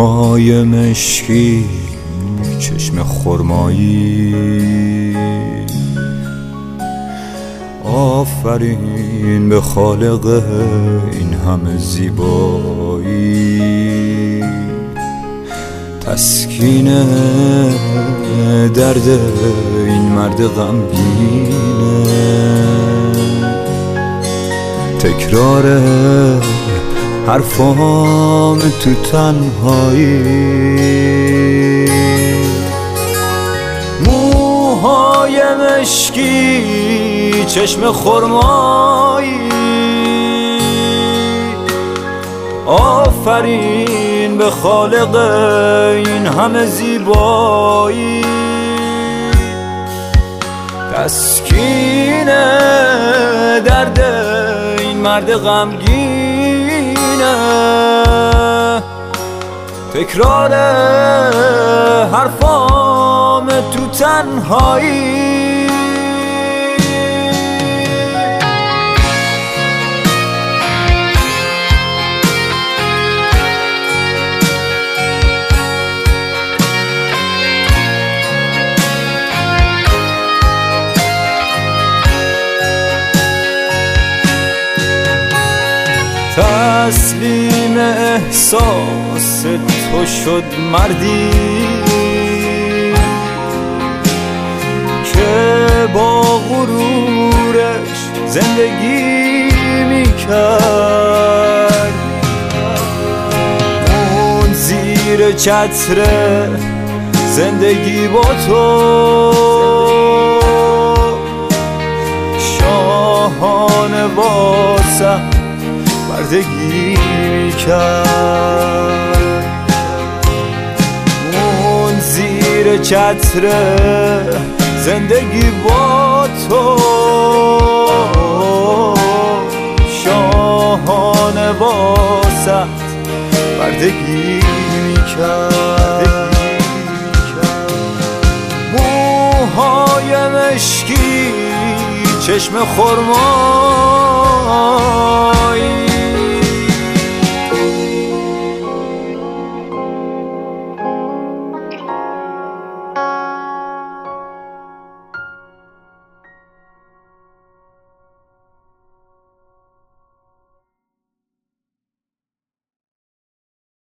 موهای مشکی چشم خرمایی، آفرین به خالق این همه زیبایی. تسکین درد این مرد غمگینه، تکرار حرفام تو تنهایی. موهای مشکی چشم خرمایی، آفرین به خالق این همه زیبایی. تسکین درد این مرد غمگینه، تکرار حرفام تو تنهایی. تسلیم احساس تو شد مردی که با غرورش زندگی میکرد. اون زیر چتر زندگی با تو شاهانه واسه بردگی میکرد. اون زیر چتر زندگی با تو شاهانه واسه بردگی میکرد. موهای مشکی چشم خرمایی،